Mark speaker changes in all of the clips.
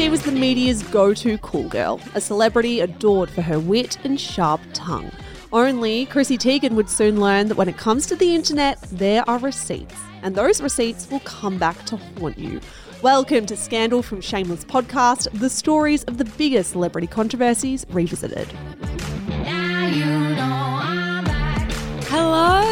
Speaker 1: She was the media's go-to cool girl, a celebrity adored for her wit and sharp tongue. Only Chrissy Teigen would soon learn that when it comes to the internet, there are receipts, and those receipts will come back to haunt you. Welcome to Scandal from Shameless podcast, the stories of the biggest celebrity controversies revisited.
Speaker 2: Now you know I'm back.
Speaker 3: Hello.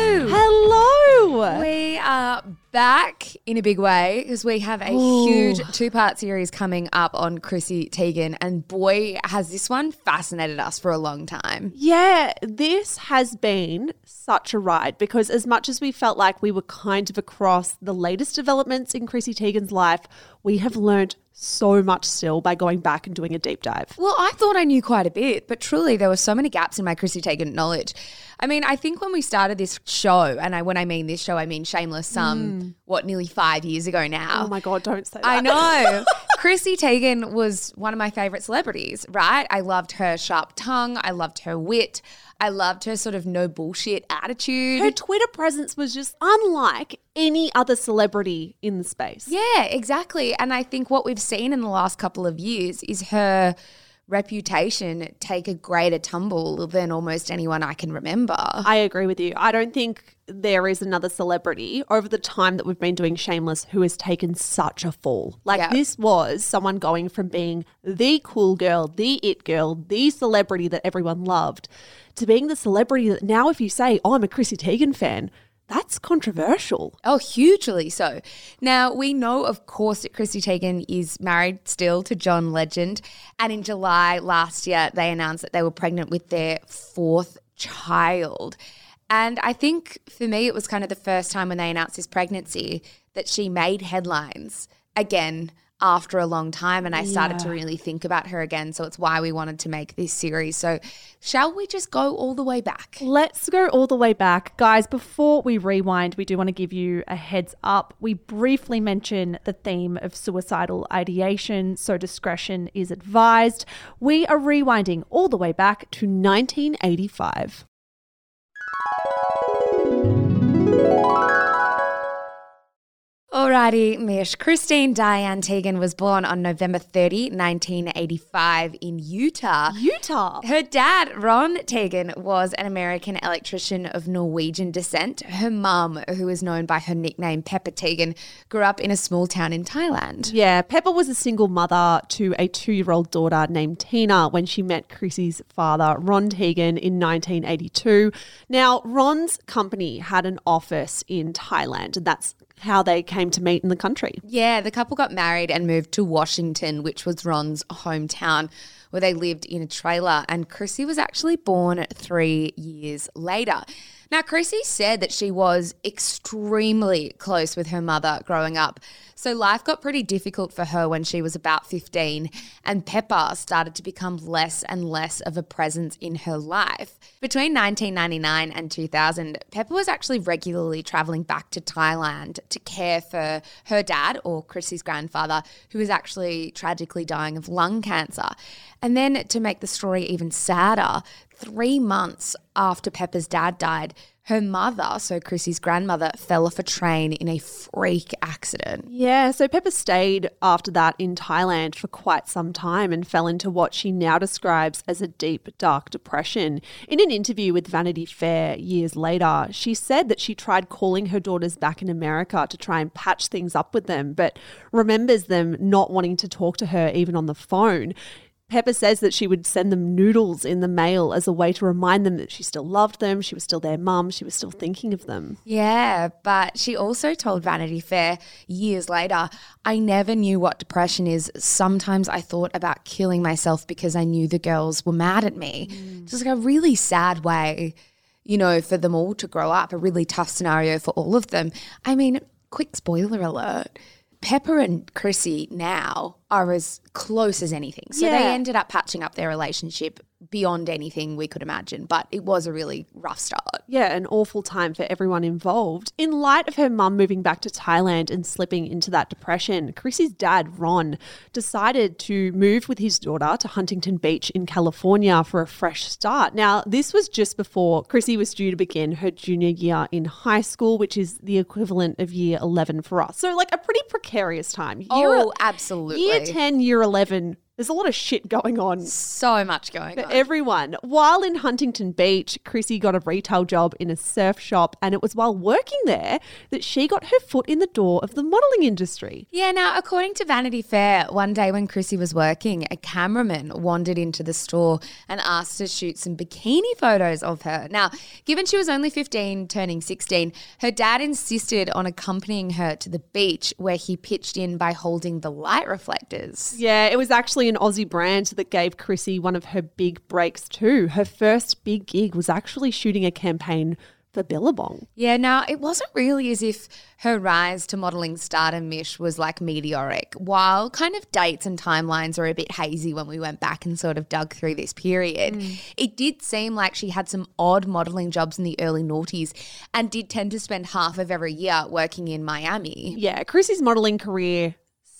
Speaker 1: Hello.
Speaker 3: We are back in a big way because we have a huge two-part series coming up on Chrissy Teigen, and boy, has this one fascinated us for a long time.
Speaker 1: Yeah, this has been such a ride because as much as we felt like we were kind of across the latest developments in Chrissy Teigen's life, we have learned so much still by going back and doing a deep dive.
Speaker 3: Well, I thought I knew quite a bit, but truly there were so many gaps in my Chrissy Teigen knowledge. I mean, I think when we started this show, and when I mean this show, I mean Shameless, nearly 5 years ago now.
Speaker 1: Oh my God, don't say that.
Speaker 3: I know. Chrissy Teigen was one of my favourite celebrities, right? I loved her sharp tongue. I loved her wit. I loved her sort of no bullshit attitude.
Speaker 1: Her Twitter presence was just unlike any other celebrity in the space.
Speaker 3: Yeah, exactly. And I think what we've seen in the last couple of years is her reputation take a greater tumble than almost anyone I can remember.
Speaker 1: I agree with you. I don't think there is another celebrity over the time that we've been doing Shameless who has taken such a fall. This was someone going from being the cool girl, the it girl, the celebrity that everyone loved, to being the celebrity that now if you say, oh, I'm a Chrissy Teigen fan, that's controversial.
Speaker 3: Oh, hugely so. Now, we know, of course, that Chrissy Teigen is married still to John Legend. And in July last year, they announced that they were pregnant with their fourth child. And I think for me, it was kind of the first time when they announced this pregnancy that she made headlines again after a long time. And I started to really think about her again. So it's why we wanted to make this series. So shall we just go all the way back?
Speaker 2: Let's go all the way back. Guys, before we rewind, we do want to give you a heads up. We briefly mention the theme of suicidal ideation, so discretion is advised. We are rewinding all the way back to 1985.
Speaker 3: Alrighty, Mish. Christine Diane Teigen was born on November 30, 1985 in Utah.
Speaker 1: Utah?
Speaker 3: Her dad, Ron Teigen, was an American electrician of Norwegian descent. Her mum, who is known by her nickname Pepper Teigen, grew up in a small town in Thailand.
Speaker 1: Yeah, Pepper was a single mother to a 2-year-old daughter named Tina when she met Chrissy's father, Ron Teigen, in 1982. Now, Ron's company had an office in Thailand, and that's how they came to meet in the country.
Speaker 3: Yeah, the couple got married and moved to Washington, which was Ron's hometown, where they lived in a trailer. And Chrissy was actually born 3 years later. Now, Chrissy said that she was extremely close with her mother growing up. So life got pretty difficult for her when she was about 15, and Pepper started to become less and less of a presence in her life. Between 1999 and 2000, Pepper was actually regularly traveling back to Thailand to care for her dad, or Chrissy's grandfather, who was actually tragically dying of lung cancer. And then to make the story even sadder, 3 months after Pepper's dad died, her mother, so Chrissy's grandmother, fell off a train in a freak accident.
Speaker 1: Yeah, so Pepper stayed after that in Thailand for quite some time and fell into what she now describes as a deep, dark depression. In an interview with Vanity Fair years later, she said that she tried calling her daughters back in America to try and patch things up with them, but remembers them not wanting to talk to her even on the phone. Pepper says that she would send them noodles in the mail as a way to remind them that she still loved them, she was still their mum, she was still thinking of them.
Speaker 3: Yeah, but she also told Vanity Fair years later, I never knew what depression is. Sometimes I thought about killing myself because I knew the girls were mad at me. Just like a really sad way, for them all to grow up, a really tough scenario for all of them. I mean, quick spoiler alert. Pepper and Chrissy now are as close as anything. So they ended up patching up their relationship beyond anything we could imagine, but it was a really rough start.
Speaker 1: Yeah, an awful time for everyone involved. In light of her mum moving back to Thailand and slipping into that depression, Chrissy's dad, Ron, decided to move with his daughter to Huntington Beach in California for a fresh start. Now, this was just before Chrissy was due to begin her junior year in high school, which is the equivalent of year 11 for us. So, like, a pretty precarious time.
Speaker 3: Absolutely.
Speaker 1: Year 10, year 11, there's a lot of shit going on.
Speaker 3: So much going on.
Speaker 1: Everyone. While in Huntington Beach, Chrissy got a retail job in a surf shop, and it was while working there that she got her foot in the door of the modelling industry.
Speaker 3: Yeah, now, according to Vanity Fair, one day when Chrissy was working, a cameraman wandered into the store and asked to shoot some bikini photos of her. Now, given she was only 15, turning 16, her dad insisted on accompanying her to the beach, where he pitched in by holding the light reflectors.
Speaker 1: Yeah, it was actually an Aussie brand that gave Chrissy one of her big breaks too. Her first big gig was actually shooting a campaign for Billabong.
Speaker 3: Yeah, now it wasn't really as if her rise to modelling stardom, Mish, was like meteoric. While kind of dates and timelines are a bit hazy when we went back and sort of dug through this period, it did seem like she had some odd modelling jobs in the early noughties and did tend to spend half of every year working in Miami.
Speaker 1: Yeah, Chrissy's modelling career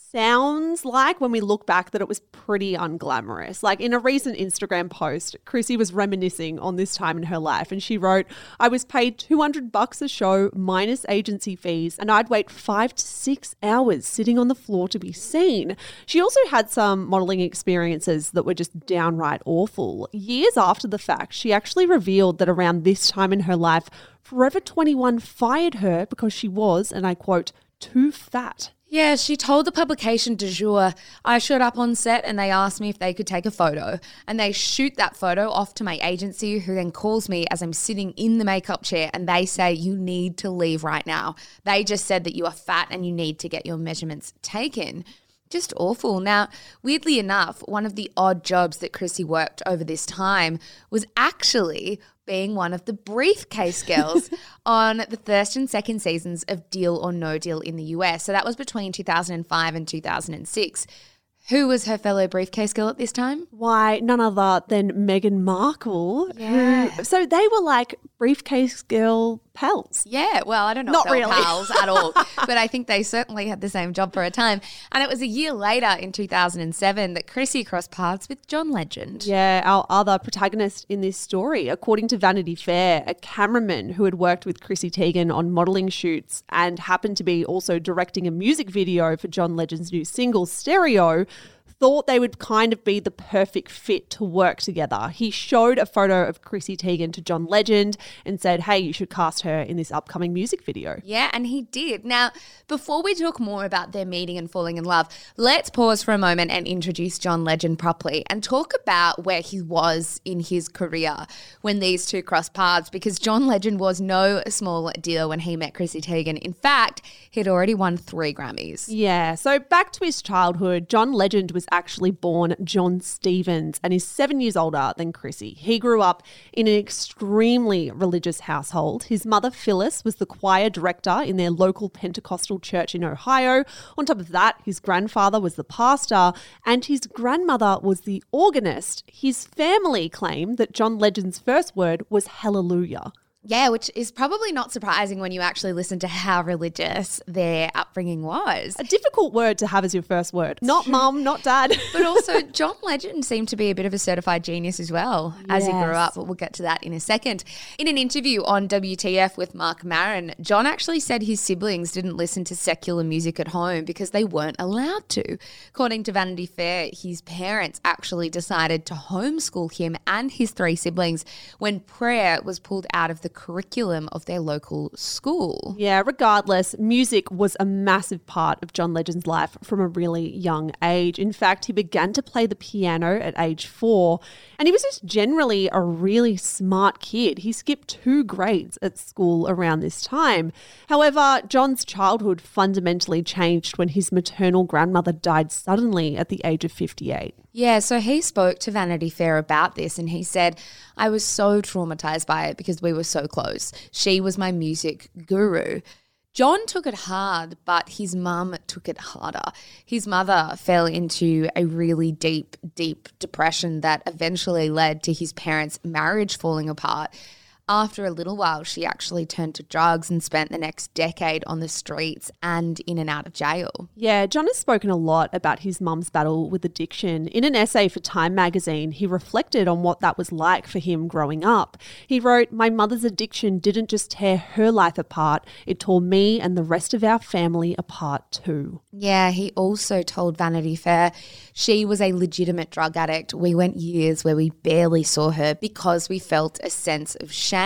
Speaker 1: sounds like, when we look back, that it was pretty unglamorous. Like, in a recent Instagram post, Chrissy was reminiscing on this time in her life, and she wrote, "I was paid $200 a show minus agency fees, and I'd wait 5 to 6 hours sitting on the floor to be seen." She also had some modelling experiences that were just downright awful. Years after the fact, she actually revealed that around this time in her life, Forever 21 fired her because she was, and I quote, "too fat."
Speaker 3: Yeah, she told the publication Du Jour, "I showed up on set and they asked me if they could take a photo. And they shoot that photo off to my agency, who then calls me as I'm sitting in the makeup chair, and they say, 'You need to leave right now. They just said that you are fat and you need to get your measurements taken.'" Just awful. Now, weirdly enough, one of the odd jobs that Chrissy worked over this time was actually being one of the briefcase girls on the first and second seasons of Deal or No Deal in the US. So that was between 2005 and 2006. Who was her fellow briefcase girl at this time?
Speaker 1: Why, none other than Meghan Markle.
Speaker 3: Yeah.
Speaker 1: So they were like briefcase girl pals.
Speaker 3: Yeah, well, I don't know
Speaker 1: Not
Speaker 3: if they were
Speaker 1: really.
Speaker 3: pals at all, but I think they certainly had the same job for a time. And it was a year later, in 2007, that Chrissy crossed paths with John Legend.
Speaker 1: Yeah, our other protagonist in this story. According to Vanity Fair, a cameraman who had worked with Chrissy Teigen on modelling shoots and happened to be also directing a music video for John Legend's new single, Stereo, thought they would kind of be the perfect fit to work together. He showed a photo of Chrissy Teigen to John Legend and said, "Hey, you should cast her in this upcoming music video."
Speaker 3: Yeah, and he did. Now, before we talk more about their meeting and falling in love, let's pause for a moment and introduce John Legend properly and talk about where he was in his career when these two crossed paths, because John Legend was no small deal when he met Chrissy Teigen. In fact, he'd already won 3 Grammys.
Speaker 1: Yeah, so back to his childhood, John Legend was actually born John Stevens and is 7 years older than Chrissy. He grew up in an extremely religious household. His mother, Phyllis, was the choir director in their local Pentecostal church in Ohio. On top of that, his grandfather was the pastor and his grandmother was the organist. His family claimed that John Legend's first word was hallelujah.
Speaker 3: Yeah, which is probably not surprising when you actually listen to how religious their upbringing was.
Speaker 1: A difficult word to have as your first word. Not mum, not dad.
Speaker 3: But also, John Legend seemed to be a bit of a certified genius as well as he grew up. But we'll get to that in a second. In an interview on WTF with Mark Maron, John actually said his siblings didn't listen to secular music at home because they weren't allowed to. According to Vanity Fair, his parents actually decided to homeschool him and his 3 siblings when prayer was pulled out of the curriculum of their local school.
Speaker 1: Yeah, regardless, music was a massive part of John Legend's life from a really young age. In fact, he began to play the piano at age 4, and he was just generally a really smart kid. He skipped 2 grades at school around this time. However, John's childhood fundamentally changed when his maternal grandmother died suddenly at the age of 58.
Speaker 3: Yeah, so he spoke to Vanity Fair about this and he said, "I was so traumatized by it because we were so close. She was my music guru." John took it hard, but his mum took it harder. His mother fell into a really deep, deep depression that eventually led to his parents' marriage falling apart. After a little while, she actually turned to drugs and spent the next decade on the streets and in and out of jail.
Speaker 1: Yeah, John has spoken a lot about his mum's battle with addiction. In an essay for Time magazine, he reflected on what that was like for him growing up. He wrote, "My mother's addiction didn't just tear her life apart, it tore me and the rest of our family apart too."
Speaker 3: Yeah, he also told Vanity Fair she was a legitimate drug addict. We went years where we barely saw her because we felt a sense of shame.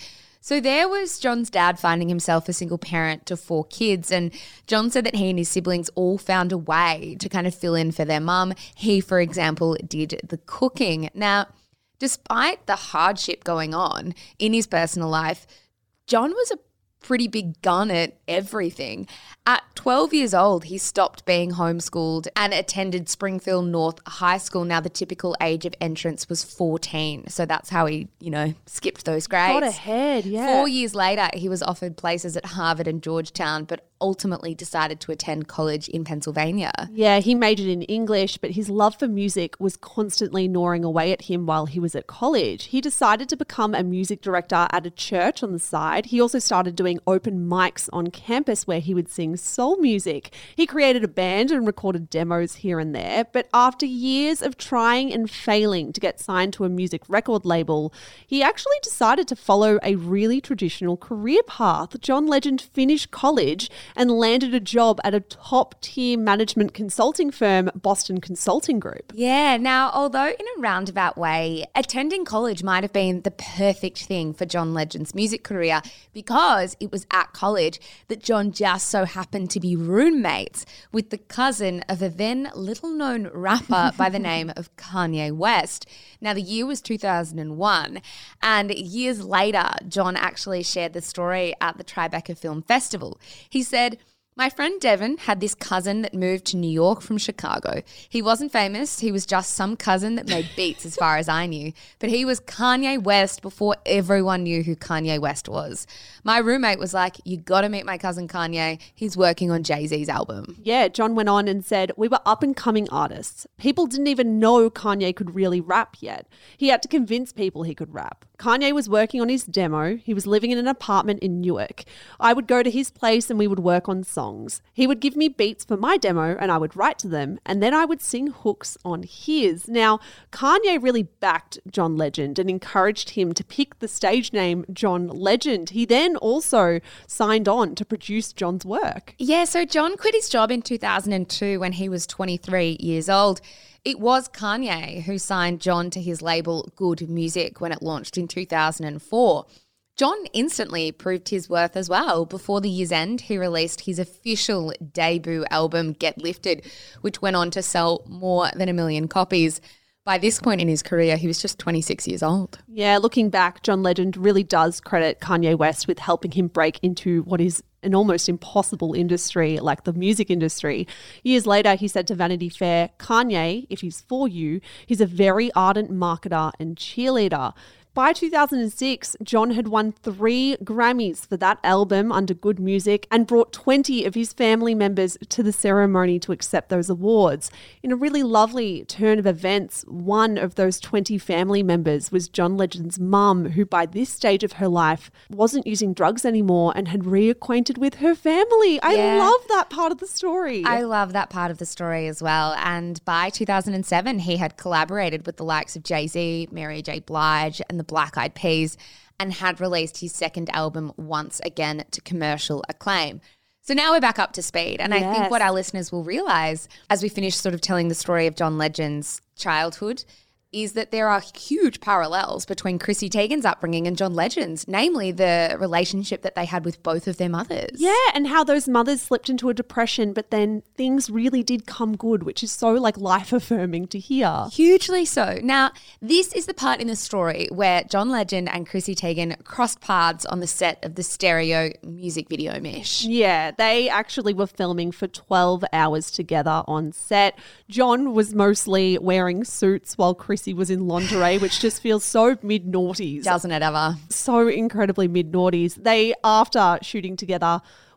Speaker 3: So there was John's dad finding himself a single parent to 4 kids, and John said that he and his siblings all found a way to kind of fill in for their mum. He, for example, did the cooking. Now, despite the hardship going on in his personal life, John was a pretty big gun at everything. At 12 years old, he stopped being homeschooled and attended Springfield North High School. Now, the typical age of entrance was 14. So that's how he, skipped those grades.
Speaker 1: Got ahead, yeah.
Speaker 3: 4 years later, he was offered places at Harvard and Georgetown, but ultimately decided to attend college in Pennsylvania.
Speaker 1: Yeah, he majored in English, but his love for music was constantly gnawing away at him while he was at college. He decided to become a music director at a church on the side. He also started doing open mics on campus where he would sing soul music. He created a band and recorded demos here and there, but after years of trying and failing to get signed to a music record label, he actually decided to follow a really traditional career path. John Legend finished college and landed a job at a top-tier management consulting firm, Boston Consulting Group.
Speaker 3: Yeah, now, although in a roundabout way, attending college might have been the perfect thing for John Legend's music career because it was at college that John just so happened to be roommates with the cousin of a then little-known rapper by the name of Kanye West. Now, the year was 2001, and years later, John actually shared the story at the Tribeca Film Festival. He said, "My friend Devin had this cousin that moved to New York from Chicago. He wasn't famous. He was just some cousin that made beats as far as I knew. But he was Kanye West before everyone knew who Kanye West was. My roommate was like, you got to meet my cousin Kanye. He's working on Jay-Z's album."
Speaker 1: Yeah, John went on and said, "We were up-and-coming artists. People didn't even know Kanye could really rap yet. He had to convince people he could rap. Kanye was working on his demo. He was living in an apartment in Newark. I would go to his place and we would work on songs. He would give me beats for my demo and I would write to them, and then I would sing hooks on his." Now, Kanye really backed John Legend and encouraged him to pick the stage name John Legend. He then also signed on to produce John's work.
Speaker 3: Yeah, so John quit his job in 2002 when he was 23 years old. It was Kanye who signed John to his label Good Music when it launched in 2004. John instantly proved his worth as well. Before the year's end, he released his official debut album, Get Lifted, which went on to sell more than 1 million copies. By this point in his career, he was just 26 years old.
Speaker 1: Yeah, looking back, John Legend really does credit Kanye West with helping him break into what is an almost impossible industry like the music industry. Years later, he said to Vanity Fair, "Kanye, if he's for you, he's a very ardent marketer and cheerleader." By 2006, John had won 3 Grammys for that album under Good Music and brought 20 of his family members to the ceremony to accept those awards. In a really lovely turn of events, one of those 20 family members was John Legend's mum, who by this stage of her life wasn't using drugs anymore and had reacquainted with her family. I love that part of the story.
Speaker 3: I love that part of the story as well. And by 2007, he had collaborated with the likes of Jay-Z, Mary J. Blige, and the Black Eyed Peas, and had released his second album once again to commercial acclaim. So now we're back up to speed. And I think what our listeners will realise as we finish sort of telling the story of John Legend's childhood is that there are huge parallels between Chrissy Teigen's upbringing and John Legend's, namely the relationship that they had with both of their mothers.
Speaker 1: Yeah, and how those mothers slipped into a depression, but then things really did come good, which is so life-affirming to hear.
Speaker 3: Hugely so. Now, this is the part in the story where John Legend and Chrissy Teigen crossed paths on the set of the Stereo music video Mish.
Speaker 1: Yeah, they actually were filming for 12 hours together on set. John was mostly wearing suits while Chrissy was in lingerie, which just feels so mid-noughties.
Speaker 3: Doesn't it ever?
Speaker 1: So incredibly mid-noughties. They, after shooting together,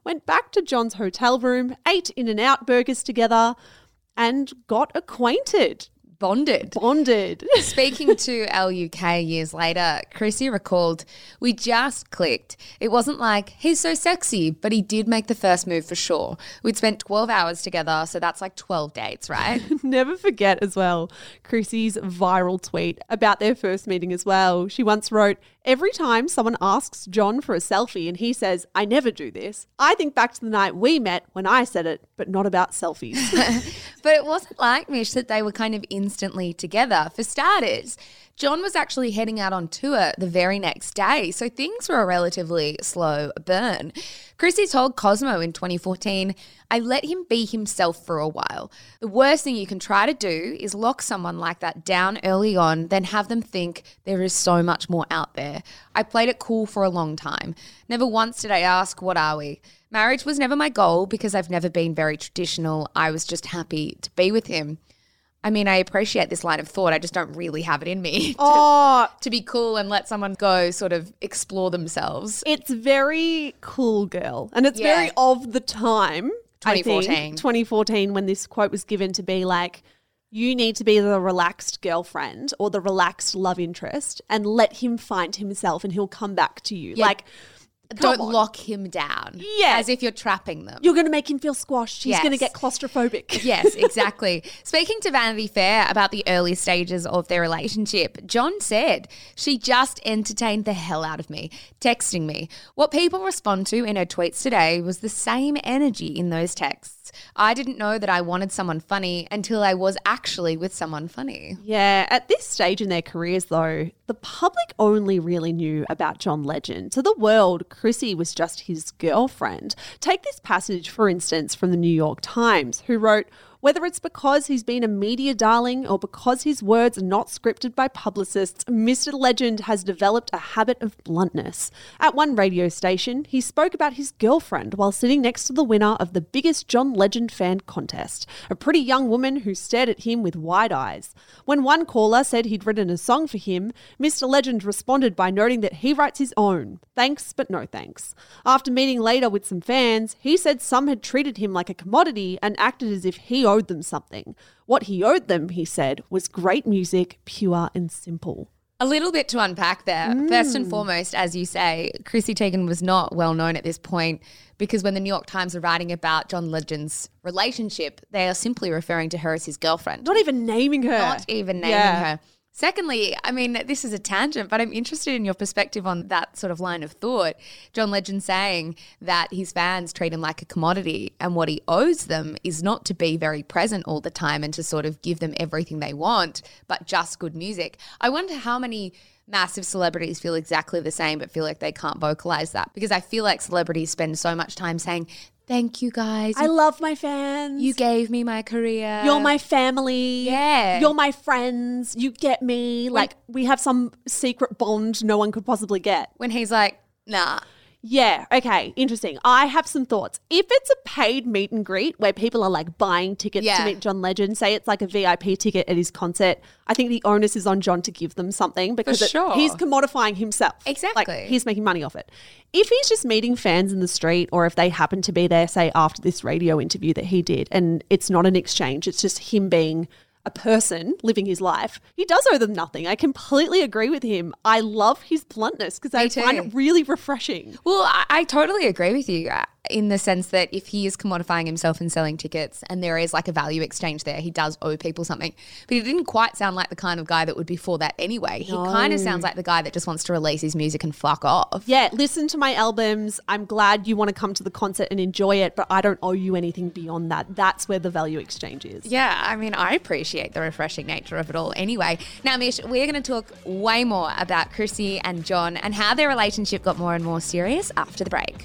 Speaker 1: went back to John's hotel room, ate In-N-Out burgers together, and got acquainted.
Speaker 3: Bonded. Speaking to LUK years later, Chrissy recalled, "We just clicked. It wasn't like, he's so sexy, but he did make the first move for sure. We'd spent 12 hours together, so that's like 12 dates, right?"
Speaker 1: Never forget as well Chrissy's viral tweet about their first meeting as well. She once wrote, "Every time someone asks John for a selfie and he says, 'I never do this,' I think back to the night we met when I said it, but not about selfies."
Speaker 3: But it wasn't like, Mish, that they were kind of instantly together. For starters, John was actually heading out on tour the very next day, so things were a relatively slow burn. Chrissy told Cosmo in 2014, "I let him be himself for a while. The worst thing you can try to do is lock someone like that down early on, then have them think there is so much more out there. I played it cool for a long time. Never once did I ask, what are we? Marriage was never my goal because I've never been very traditional. I was just happy to be with him." I mean, I appreciate this line of thought. I just don't really have it in me to be cool and let someone go sort of explore themselves.
Speaker 1: It's very cool, girl. And it's very of the time.
Speaker 3: 2014.
Speaker 1: 2014, when this quote was given to be like, you need to be the relaxed girlfriend or the relaxed love interest and let him find himself and he'll come back to you.
Speaker 3: Yeah.
Speaker 1: Like,
Speaker 3: don't lock him down.
Speaker 1: Yeah.
Speaker 3: As if you're trapping them.
Speaker 1: You're going to make him feel squashed. He's going to get claustrophobic.
Speaker 3: Yes, exactly. Speaking to Vanity Fair about the early stages of their relationship, John said, "She just entertained the hell out of me, texting me. What people respond to in her tweets today was the same energy in those texts. I didn't know that I wanted someone funny until I was actually with someone funny."
Speaker 1: Yeah, at this stage in their careers though, the public only really knew about John Legend. To the world, Chrissy was just his girlfriend. Take this passage, for instance, from the New York Times, who wrote, "Whether it's because he's been a media darling or because his words are not scripted by publicists, Mr. Legend has developed a habit of bluntness. At one radio station, he spoke about his girlfriend while sitting next to the winner of the biggest John Legend fan contest, a pretty young woman who stared at him with wide eyes. When one caller said he'd written a song for him, Mr. Legend responded by noting that he writes his own. Thanks, but no thanks. After meeting later with some fans, he said some had treated him like a commodity and acted as if he owed them something. What he owed them, he said, was great music, pure and simple."
Speaker 3: A little bit to unpack there. First and foremost, as you say, Chrissy Teigen was not well known at this point because when the New York Times are writing about John Legend's relationship, they are simply referring to her as his girlfriend.
Speaker 1: Not even naming her.
Speaker 3: Not even naming her. Secondly, I mean, this is a tangent, but I'm interested in your perspective on that sort of line of thought. John Legend saying that his fans treat him like a commodity and what he owes them is not to be very present all the time and to sort of give them everything they want, but just good music. I wonder how many massive celebrities feel exactly the same but feel like they can't vocalize that, because I feel like celebrities spend so much time saying, "Thank you guys.
Speaker 1: I love my fans.
Speaker 3: You gave me my career.
Speaker 1: You're my family.
Speaker 3: Yeah.
Speaker 1: You're my friends. You get me." Like, we have some secret bond no one could possibly get.
Speaker 3: When he's like, "Nah."
Speaker 1: Yeah, okay, interesting. I have some thoughts. If it's a paid meet and greet where people are like buying tickets to meet John Legend, say it's like a VIP ticket at his concert, I think the onus is on John to give them something because he's commodifying himself.
Speaker 3: Exactly.
Speaker 1: Like, he's making money off it. If he's just meeting fans in the street or if they happen to be there, say after this radio interview that he did, and it's not an exchange, it's just him being a person living his life, he does owe them nothing. I completely agree with him. I love his bluntness because I find it really refreshing.
Speaker 3: Well, I totally agree with you in the sense that if he is commodifying himself and selling tickets and there is like a value exchange there, he does owe people something. But he didn't quite sound like the kind of guy that would be for that anyway. He kind of sounds like the guy that just wants to release his music and fuck off.
Speaker 1: Yeah, listen to my albums. I'm glad you want to come to the concert and enjoy it, but I don't owe you anything beyond that. That's where the value exchange is.
Speaker 3: Yeah, I mean, I appreciate the refreshing nature of it all anyway. Now, Mish, we're going to talk way more about Chrissy and John and how their relationship got more and more serious after the break.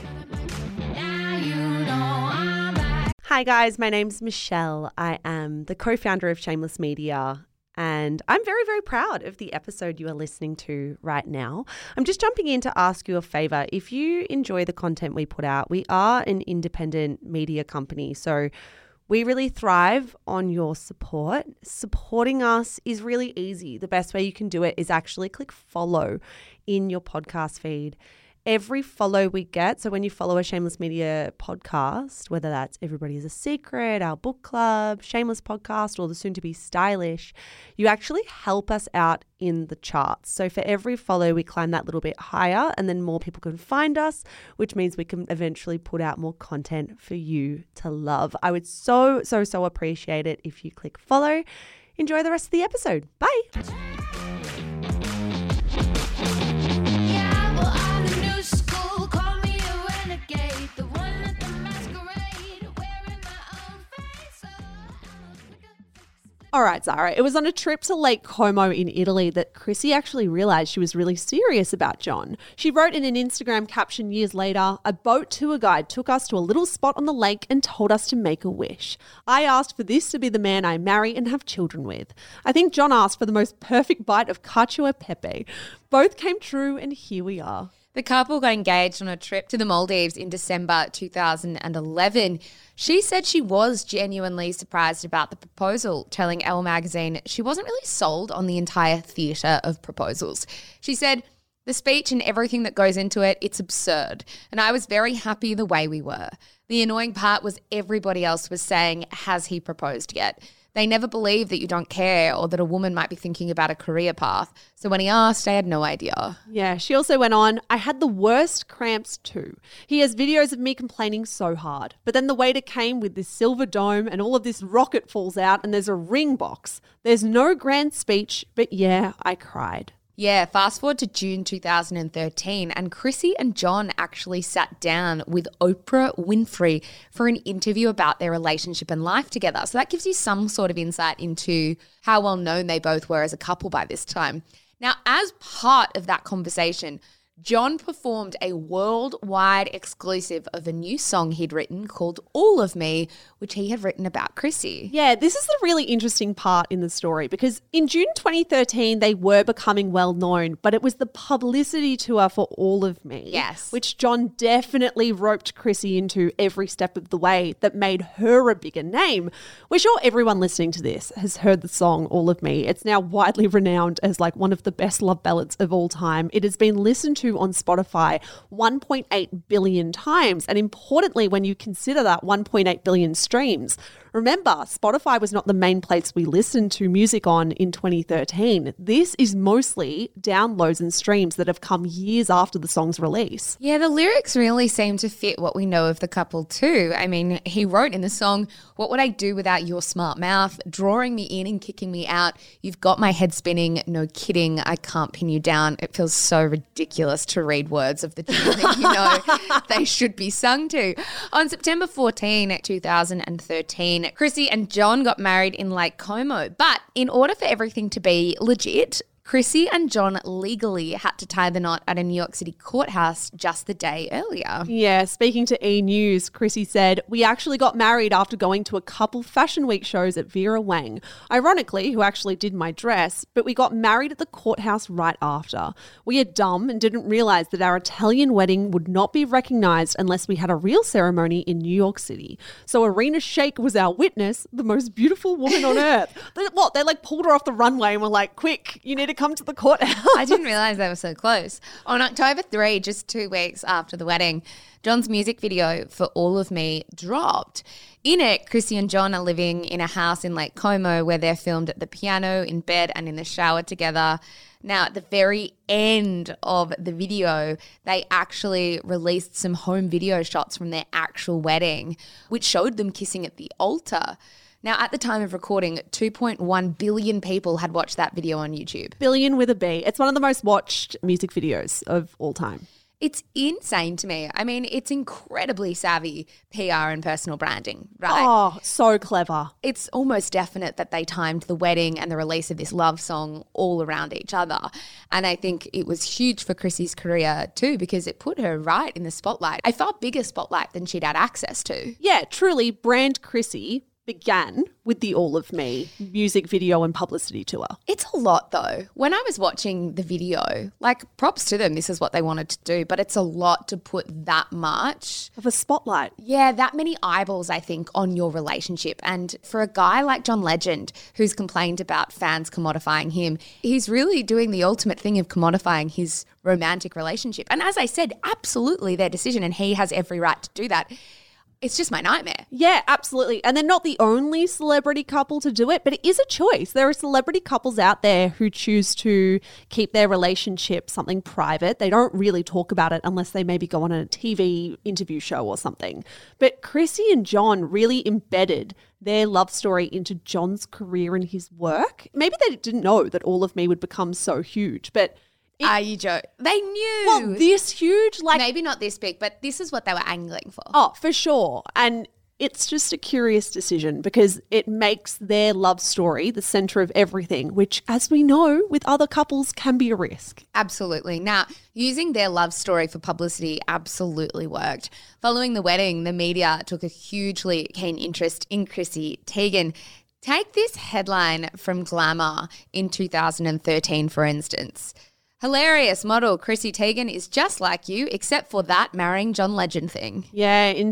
Speaker 1: Hi guys, my name's Michelle. I am the co-founder of Shameless Media and I'm very, very proud of the episode you are listening to right now. I'm just jumping in to ask you a favor. If you enjoy the content we put out, we are an independent media company, so we really thrive on your support. Supporting us is really easy. The best way you can do it is actually click follow in your podcast feed. every follow we get, so when you follow a Shameless Media podcast, whether that's Everybody is a Secret, our book club, Shameless Podcast, or the soon-to-be Stylish, you actually help us out in the charts. So for every follow, we climb that little bit higher, and then more people can find us, which means we can eventually put out more content for you to love. I would so appreciate it if you click follow. Enjoy the rest of the episode. Bye. All right, Zara, it was on a trip to Lake Como in Italy that Chrissy actually realised she was really serious about John. She wrote in an Instagram caption years later, "A boat tour guide took us to a little spot on the lake and told us to make a wish. I asked for this to be the man I marry and have children with. I think John asked for the most perfect bite of cacio e pepe. Both came true and here we are."
Speaker 3: The couple got engaged on a trip to the Maldives in December 2011. She said she was genuinely surprised about the proposal, telling Elle magazine she wasn't really sold on the entire theatre of proposals. She said, "The speech and everything that goes into it, it's absurd. And I was very happy the way we were. The annoying part was everybody else was saying, has he proposed yet? They never believe that you don't care or that a woman might be thinking about a career path. So when he asked, I had no idea."
Speaker 1: Yeah, she also went on, "I had the worst cramps too. He has videos of me complaining so hard. But then the waiter came with this silver dome and all of this rocket falls out and there's a ring box. There's no grand speech, but yeah, I cried."
Speaker 3: Yeah, fast forward to June 2013 and Chrissy and John actually sat down with Oprah Winfrey for an interview about their relationship and life together. So that gives you some sort of insight into how well known they both were as a couple by this time. Now, as part of that conversation, John performed a worldwide exclusive of a new song he'd written called All of Me, which he had written about Chrissy.
Speaker 1: Yeah, this is the really interesting part in the story because in June 2013, they were becoming well known, but it was the publicity tour for All of Me,
Speaker 3: Yes.
Speaker 1: which John definitely roped Chrissy into every step of the way that made her a bigger name. We're sure everyone listening to this has heard the song All of Me. It's now widely renowned as like one of the best love ballads of all time. It has been listened to on Spotify 1.8 billion times. And importantly, when you consider that 1.8 billion streams, remember, Spotify was not the main place we listened to music on in 2013. This is mostly downloads and streams that have come years after the song's release.
Speaker 3: Yeah, the lyrics really seem to fit what we know of the couple too. I mean, he wrote in the song, "What would I do without your smart mouth, drawing me in and kicking me out? You've got my head spinning, no kidding, I can't pin you down." It feels so ridiculous to read words of the tune that you know they should be sung to. On September 14, 2013, Chrissy and John got married in Lake Como. But in order for everything to be legit, Chrissy and John legally had to tie the knot at a New York City courthouse just the day earlier.
Speaker 1: Yeah, speaking to E! News, Chrissy said, "We actually got married after going to a couple Fashion Week shows at Vera Wang. Ironically, who actually did my dress, but we got married at the courthouse right after. We are dumb and didn't realize that our Italian wedding would not be recognized unless we had a real ceremony in New York City. So Irina Shayk was our witness, the most beautiful woman on earth." They like pulled her off the runway and were like, "Quick, you need to come to the courthouse."
Speaker 3: I didn't realize they were so close. On October 3, just 2 weeks after the wedding, John's music video for All of Me dropped. In it, Chrissy and John are living in a house in Lake Como where they're filmed at the piano, in bed and in the shower together. Now, at the very end of the video, they actually released some home video shots from their actual wedding, which showed them kissing at the altar. Now, at the time of recording, 2.1 billion people had watched that video on YouTube.
Speaker 1: Billion with a B. It's one of the most watched music videos of all time.
Speaker 3: It's insane to me. I mean, it's incredibly savvy PR and personal branding, right?
Speaker 1: Oh, so clever.
Speaker 3: It's almost definite that they timed the wedding and the release of this love song all around each other. And I think it was huge for Chrissy's career too, because it put her right in the spotlight, a far bigger spotlight than she'd had access to.
Speaker 1: Yeah, truly brand Chrissy, began with the All of Me music video and publicity tour.
Speaker 3: It's a lot though. When I was watching the video, like props to them, this is what they wanted to do, but it's a lot to put that much
Speaker 1: Of a spotlight.
Speaker 3: Yeah, that many eyeballs, I think, on your relationship. And for a guy like John Legend, who's complained about fans commodifying him, he's really doing the ultimate thing of commodifying his romantic relationship. And as I said, absolutely their decision, and he has every right to do that. It's just my nightmare.
Speaker 1: Yeah, absolutely. And they're not the only celebrity couple to do it, but it is a choice. There are celebrity couples out there who choose to keep their relationship something private. They don't really talk about it unless they maybe go on a TV interview show or something. But Chrissy and John really embedded their love story into John's career and his work. Maybe they didn't know that All of Me would become so huge, but
Speaker 3: Are you joking? They knew.
Speaker 1: well, this huge, like,
Speaker 3: Maybe not this big, but this is what they were angling for.
Speaker 1: oh, for sure. And it's just a curious decision because it makes their love story the center of everything, which, as we know, with other couples can be a risk.
Speaker 3: Absolutely. Now, using their love story for publicity absolutely worked. Following the wedding, the media took a hugely keen interest in Chrissy Teigen. Take this headline from Glamour in 2013, for instance. Hilarious model Chrissy Teigen is just like you, except for that marrying John Legend thing.
Speaker 1: Yeah, in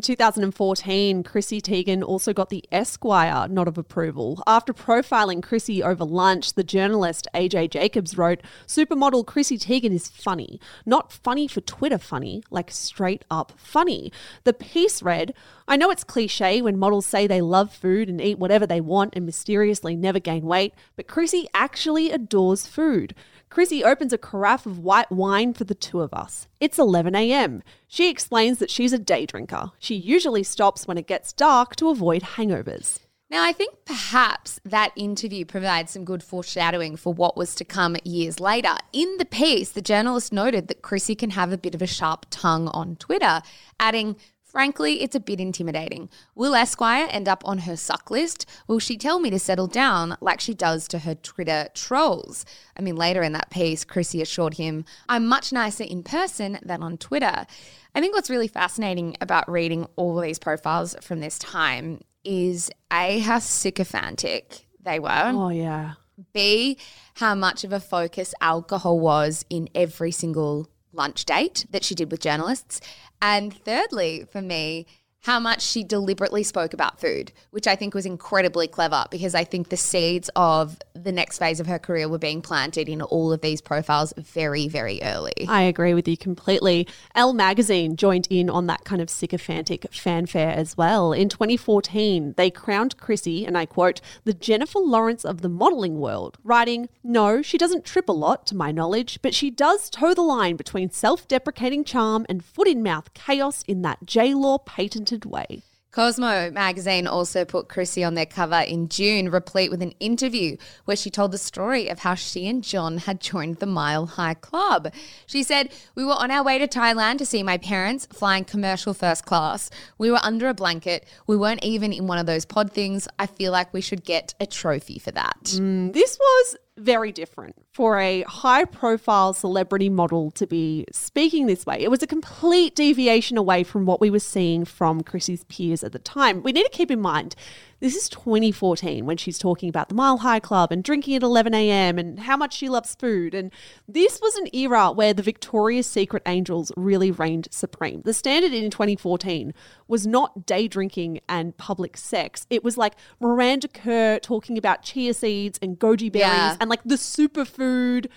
Speaker 1: 2014, Chrissy Teigen also got the Esquire nod of approval. After profiling Chrissy over lunch, the journalist AJ Jacobs wrote, "Supermodel Chrissy Teigen is funny. Not funny for Twitter funny, like straight up funny." The piece read, "I know it's cliche when models say they love food and eat whatever they want and mysteriously never gain weight, but Chrissy actually adores food. Chrissy opens a carafe of white wine for the two of us. It's 11 a.m. She explains that she's a day drinker. She usually stops when it gets dark to avoid hangovers."
Speaker 3: Now, I think perhaps that interview provides some good foreshadowing for what was to come years later. In the piece, the journalist noted that Chrissy can have a bit of a sharp tongue on Twitter, adding, "Frankly, it's a bit intimidating. Will Esquire end up on her suck list? Will she tell me to settle down like she does to her Twitter trolls?" I mean, later in that piece, Chrissy assured him, "I'm much nicer in person than on Twitter." I think what's really fascinating about reading all of these profiles from this time is A, how sycophantic they were.
Speaker 1: Oh, yeah.
Speaker 3: B, how much of a focus alcohol was in every single lunch date that she did with journalists. And thirdly, for me, how much she deliberately spoke about food, which I think was incredibly clever because I think the seeds of the next phase of her career were being planted in all of these profiles very, very early.
Speaker 1: I agree with you completely. Elle magazine joined in on that kind of sycophantic fanfare as well. In 2014, they crowned Chrissy, and I quote, "the Jennifer Lawrence of the modelling world," writing, "No, she doesn't trip a lot, to my knowledge, but she does toe the line between self-deprecating charm and foot-in-mouth chaos in that J-Law patented way."
Speaker 3: Cosmo magazine also put Chrissy on their cover in June, replete with an interview where she told the story of how she and John had joined the Mile High Club. She said, "We were on our way to Thailand to see my parents, flying commercial first class. We were under a blanket. We weren't even in one of those pod things. I feel like we should get a trophy for that."
Speaker 1: This was very different for a high-profile celebrity model to be speaking this way. It was a complete deviation away from what we were seeing from Chrissy's peers at the time. We need to keep in mind, this is 2014 when she's talking about the Mile High Club and drinking at 11 a.m. and how much she loves food. And this was an era where the Victoria's Secret angels really reigned supreme. The standard in 2014 was not day drinking and public sex. It was like Miranda Kerr talking about chia seeds and goji berries and like the superfood,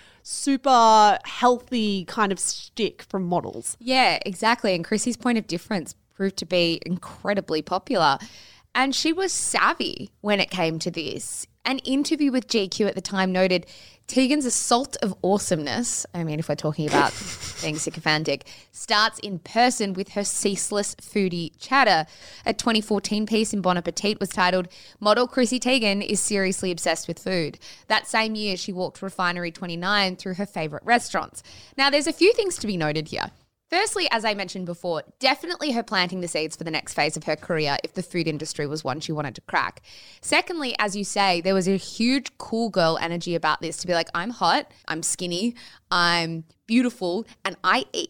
Speaker 1: super healthy kind of shtick from models.
Speaker 3: Yeah, exactly. And Chrissy's point of difference proved to be incredibly popular. And she was savvy when it came to this. An interview with GQ at the time noted Teigen's assault of awesomeness, I mean, if we're talking about being sycophantic, starts in person with her ceaseless foodie chatter. A 2014 piece in Bon Appetit was titled, "Model Chrissy Teigen is seriously obsessed with food." That same year, she walked Refinery 29 through her favourite restaurants. Now, there's a few things to be noted here. Firstly, as I mentioned before, definitely her planting the seeds for the next phase of her career if the food industry was one she wanted to crack. Secondly, as you say, there was a huge cool girl energy about this to be like, I'm hot, I'm skinny, I'm beautiful, and I eat.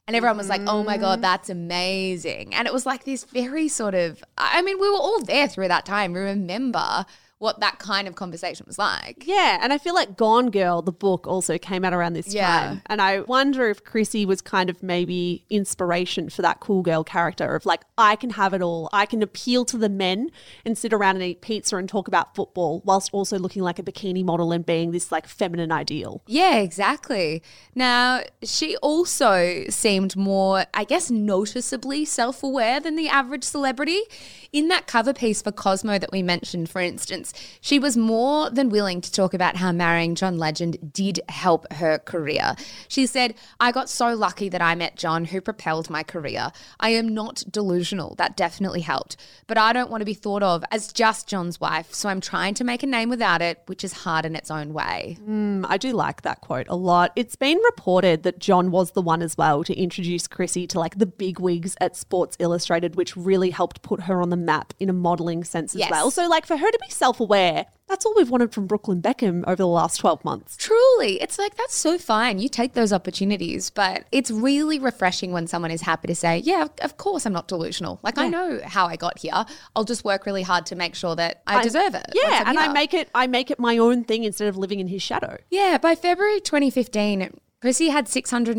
Speaker 3: And everyone was like, oh my God, that's amazing. And it was like this very sort of, I mean, we were all there through that time. We remember what that kind of conversation was like.
Speaker 1: Yeah, and I feel like Gone Girl, the book, also came out around this time. And I wonder if Chrissy was kind of maybe inspiration for that cool girl character of like, I can have it all. I can appeal to the men and sit around and eat pizza and talk about football whilst also looking like a bikini model and being this like feminine ideal.
Speaker 3: Yeah, exactly. Now, she also seemed more, I guess, noticeably self-aware than the average celebrity. In that cover piece for Cosmo that we mentioned, for instance, she was more than willing to talk about how marrying John Legend did help her career. She said, I got so lucky that I met John, who propelled my career. I am not delusional. That definitely helped. But I don't want to be thought of as just John's wife, so I'm trying to make a name without it, which is hard in its own way.
Speaker 1: I do like that quote a lot. It's been reported that John was the one as well to introduce Chrissy to like the big wigs at Sports Illustrated, which really helped put her on the map in a modelling sense as well. So like for her to be self-aware, that's all we've wanted from Brooklyn Beckham over the last 12 months.
Speaker 3: Truly. It's like, that's so fine. You take those opportunities, but it's really refreshing when someone is happy to say, yeah, of course I'm not delusional. Like I know how I got here. I'll just work really hard to make sure that I deserve it.
Speaker 1: Yeah, and I make it my own thing instead of living in his shadow.
Speaker 3: Yeah, by February 2015, Chrissy had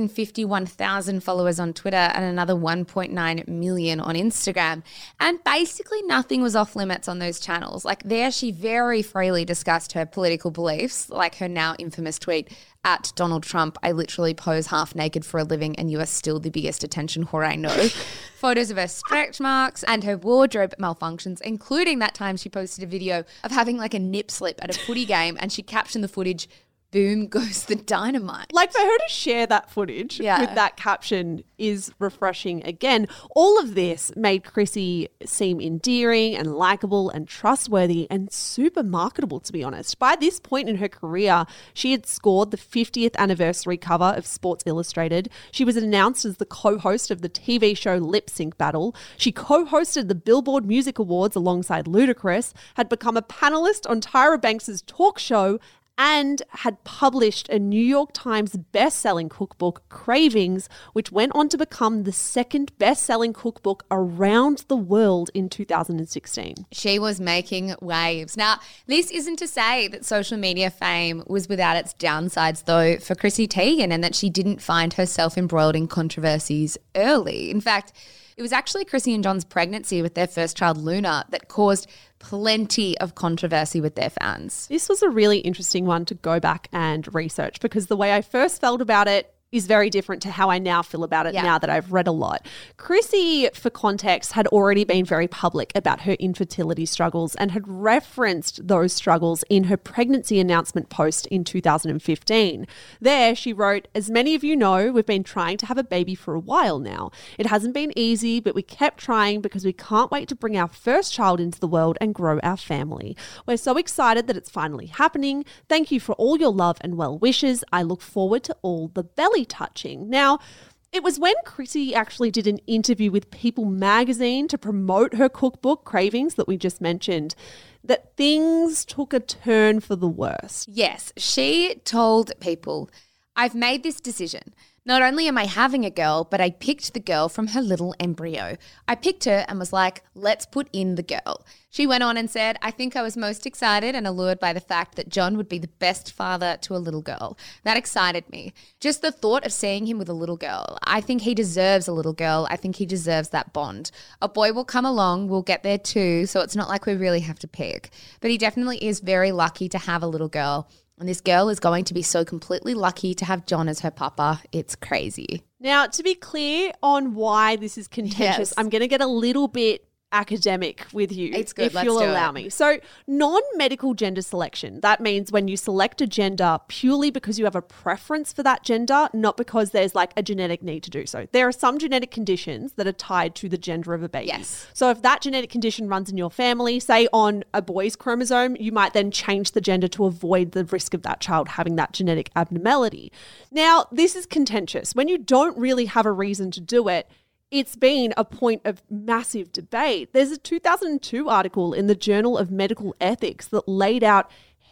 Speaker 3: 651,000 followers on Twitter and another 1.9 million on Instagram. And basically nothing was off limits on those channels. Like there she very freely discussed her political beliefs, like her now infamous tweet, at Donald Trump, I literally pose half naked for a living and you are still the biggest attention whore I know. Photos of her stretch marks and her wardrobe malfunctions, including that time she posted a video of having like a nip slip at a footy game and she captioned the footage, boom goes the dynamite.
Speaker 1: Like for her to share that footage with that caption is refreshing again. All of this made Chrissy seem endearing and likable and trustworthy and super marketable, to be honest. By this point in her career, she had scored the 50th anniversary cover of Sports Illustrated. She was announced as the co-host of the TV show Lip Sync Battle. She co-hosted the Billboard Music Awards alongside Ludacris, had become a panelist on Tyra Banks' talk show, and had published a New York Times best-selling cookbook, Cravings, which went on to become the second best-selling cookbook around the world in 2016.
Speaker 3: She was making waves. Now, this isn't to say that social media fame was without its downsides, though, for Chrissy Teigen, and that she didn't find herself embroiled in controversies early. In fact, it was actually Chrissy and John's pregnancy with their first child, Luna, that caused plenty of controversy with their fans.
Speaker 1: This was a really interesting one to go back and research because the way I first felt about it is very different to how I now feel about it now that I've read a lot. Chrissy, for context, had already been very public about her infertility struggles and had referenced those struggles in her pregnancy announcement post in 2015. There, she wrote, "As many of you know, we've been trying to have a baby for a while now. It hasn't been easy, but we kept trying because we can't wait to bring our first child into the world and grow our family. We're so excited that it's finally happening. Thank you for all your love and well wishes. I look forward to all the belly touching." Now, it was when Chrissy actually did an interview with People magazine to promote her cookbook, Cravings, that we just mentioned, that things took a turn for the worse.
Speaker 3: Yes, she told People, I've made this decision. Not only am I having a girl, but I picked the girl from her little embryo. I picked her and was like, let's put in the girl. She went on and said, I think I was most excited and allured by the fact that John would be the best father to a little girl. That excited me. Just the thought of seeing him with a little girl. I think he deserves a little girl. I think he deserves that bond. A boy will come along. We'll get there too. So it's not like we really have to pick. But he definitely is very lucky to have a little girl. And this girl is going to be so completely lucky to have John as her papa. It's crazy.
Speaker 1: Now, to be clear on why this is contentious, I'm going to get a little bit academic with you.
Speaker 3: It's good.
Speaker 1: If you'll allow me. So non-medical gender selection, that means when you select a gender purely because you have a preference for that gender, not because there's like a genetic need to do so. There are some genetic conditions that are tied to the gender of a baby.
Speaker 3: Yes.
Speaker 1: So if that genetic condition runs in your family, say on a boy's chromosome, you might then change the gender to avoid the risk of that child having that genetic abnormality. Now, this is contentious. When you don't really have a reason to do it, it's been a point of massive debate. There's a 2002 article in the Journal of Medical Ethics that laid out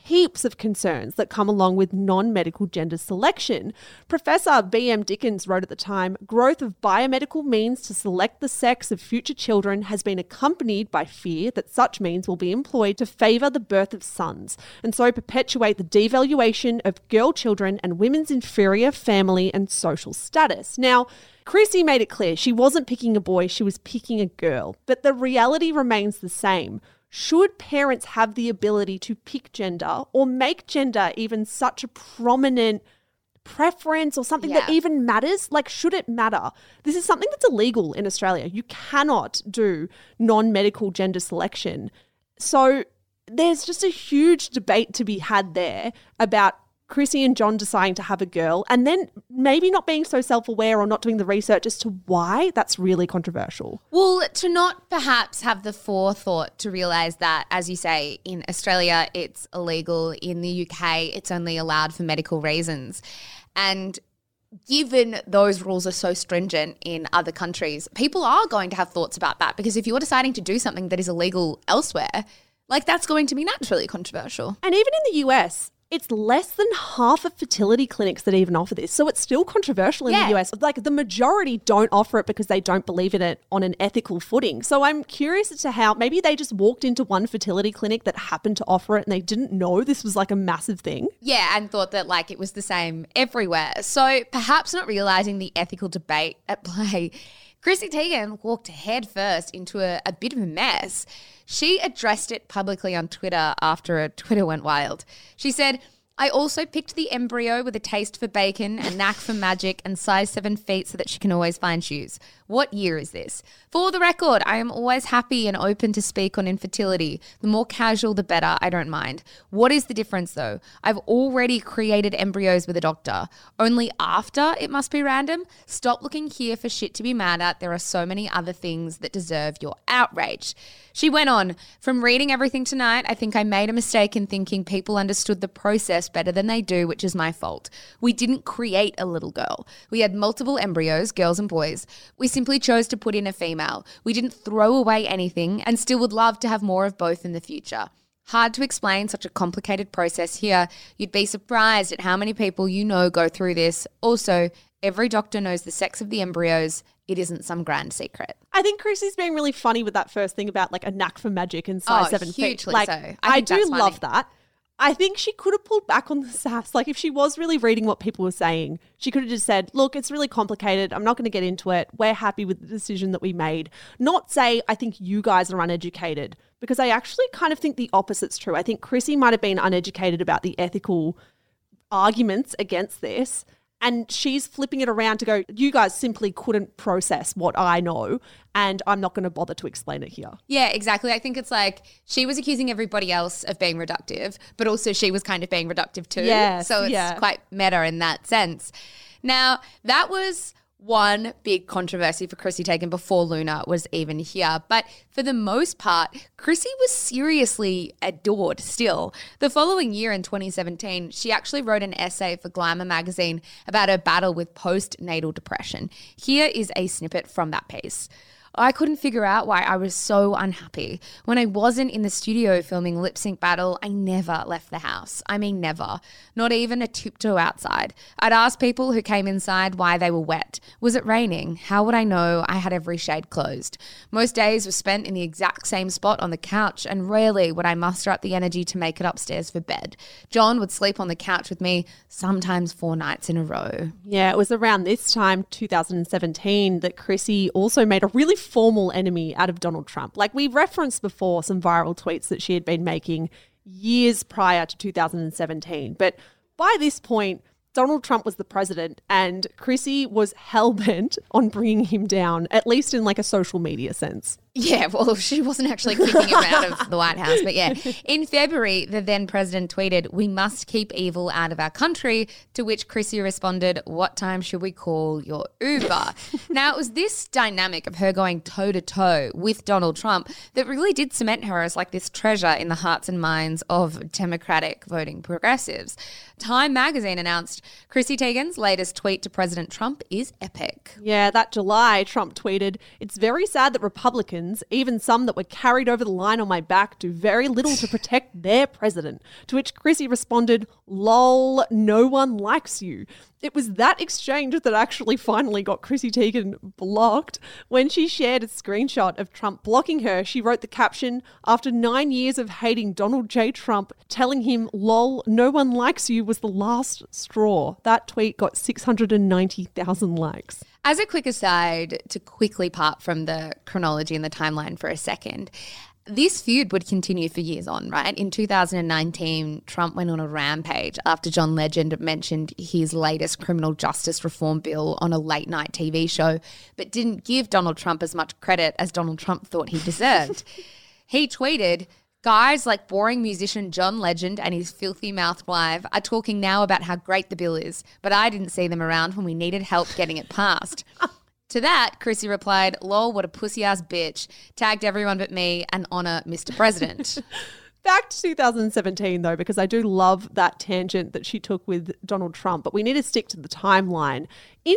Speaker 1: heaps of concerns that come along with non-medical gender selection. Professor B.M. Dickens wrote at the time, growth of biomedical means to select the sex of future children has been accompanied by fear that such means will be employed to favour the birth of sons, and so perpetuate the devaluation of girl children and women's inferior family and social status. Now, Chrissy made it clear she wasn't picking a boy, she was picking a girl. But the reality remains the same. Should parents have the ability to pick gender or make gender even such a prominent preference or something that even matters? Like, should it matter? This is something that's illegal in Australia. You cannot do non-medical gender selection. So there's just a huge debate to be had there about Chrissy and John deciding to have a girl and then maybe not being so self-aware or not doing the research as to why. That's really controversial.
Speaker 3: Well, to not perhaps have the forethought to realise that, as you say, in Australia it's illegal, in the UK it's only allowed for medical reasons. And given those rules are so stringent in other countries, people are going to have thoughts about that, because if you're deciding to do something that is illegal elsewhere, like, that's going to be naturally controversial.
Speaker 1: And even in the US, it's less than half of fertility clinics that even offer this. So it's still controversial in the US. Like, the majority don't offer it because they don't believe in it on an ethical footing. So I'm curious as to how maybe they just walked into one fertility clinic that happened to offer it and they didn't know this was like a massive thing.
Speaker 3: Yeah, and thought that like it was the same everywhere. So perhaps not realising the ethical debate at play, Chrissy Teigen walked head first into a bit of a mess. She addressed it publicly on Twitter after Twitter went wild. She said, I also picked the embryo with a taste for bacon, a knack for magic, and size 7 feet so that she can always find shoes. What year is this? For the record, I am always happy and open to speak on infertility. The more casual, the better. I don't mind. What is the difference, though? I've already created embryos with a doctor. Only after it must be random? Stop looking here for shit to be mad at. There are so many other things that deserve your outrage. She went on, from reading everything tonight, I think I made a mistake in thinking people understood the process better than they do, which is my fault. We didn't create a little girl. We had multiple embryos, girls and boys. We simply chose to put in a female. We didn't throw away anything and still would love to have more of both in the future. Hard to explain such a complicated process here. You'd be surprised at how many people you know go through this. Also, every doctor knows the sex of the embryos. It isn't some grand secret.
Speaker 1: I think Chrissy's being really funny with that first thing about like a knack for magic and size 7 feet.
Speaker 3: Hugely
Speaker 1: Like,
Speaker 3: so.
Speaker 1: I do love that. I think she could have pulled back on the sass. Like, if she was really reading what people were saying, she could have just said, look, it's really complicated. I'm not going to get into it. We're happy with the decision that we made. Not say, I think you guys are uneducated, because I actually kind of think the opposite's true. I think Chrissy might have been uneducated about the ethical arguments against this. And she's flipping it around to go, you guys simply couldn't process what I know, and I'm not going to bother to explain it here.
Speaker 3: Yeah, exactly. I think it's like she was accusing everybody else of being reductive, but also she was kind of being reductive too.
Speaker 1: Yes,
Speaker 3: so it's quite meta in that sense. Now, that was one big controversy for Chrissy Teigen before Luna was even here. But for the most part, Chrissy was seriously adored still. The following year in 2017, she actually wrote an essay for Glamour magazine about her battle with postnatal depression. Here is a snippet from that piece. I couldn't figure out why I was so unhappy. When I wasn't in the studio filming Lip Sync Battle, I never left the house. I mean, never. Not even a tiptoe outside. I'd ask people who came inside why they were wet. Was it raining? How would I know? I had every shade closed. Most days were spent in the exact same spot on the couch, and rarely would I muster up the energy to make it upstairs for bed. John would sleep on the couch with me, sometimes 4 nights in a row.
Speaker 1: Yeah, it was around this time, 2017, that Chrissy also made a really formal enemy out of Donald Trump. Like, we referenced before some viral tweets that she had been making years prior to 2017. But by this point, Donald Trump was the president and Chrissy was hell-bent on bringing him down, at least in like a social media sense.
Speaker 3: Yeah, well, she wasn't actually kicking him out of the White House. But yeah, in February, the then president tweeted, "We must keep evil out of our country," to which Chrissy responded, "What time should we call your Uber?" Now, it was this dynamic of her going toe-to-toe with Donald Trump that really did cement her as like this treasure in the hearts and minds of Democratic voting progressives. Time magazine announced Chrissy Teigen's latest tweet to President Trump is epic.
Speaker 1: Yeah, that July, Trump tweeted, "It's very sad that Republicans Republicans, even some that were carried over the line on my back, do very little to protect their president. To which Chrissy responded, "Lol, no one likes you." It was that exchange that actually finally got Chrissy Teigen blocked. When she shared a screenshot of Trump blocking her, she wrote the caption, "After 9 years of hating Donald J. Trump, telling him, lol, no one likes you was the last straw." That tweet got 690,000 likes.
Speaker 3: As a quick aside, to quickly part from the chronology and the timeline for a second, this feud would continue for years on, right? In 2019, Trump went on a rampage after John Legend mentioned his latest criminal justice reform bill on a late night TV show, but didn't give Donald Trump as much credit as Donald Trump thought he deserved. He tweeted, "Guys like boring musician John Legend and his filthy mouthed wife are talking now about how great the bill is, but I didn't see them around when we needed help getting it passed." To that, Chrissy replied, "Lol, what a pussy-ass bitch. Tagged everyone but me and honor Mr. President."
Speaker 1: Back to 2017, though, because I do love that tangent that she took with Donald Trump, but we need to stick to the timeline. In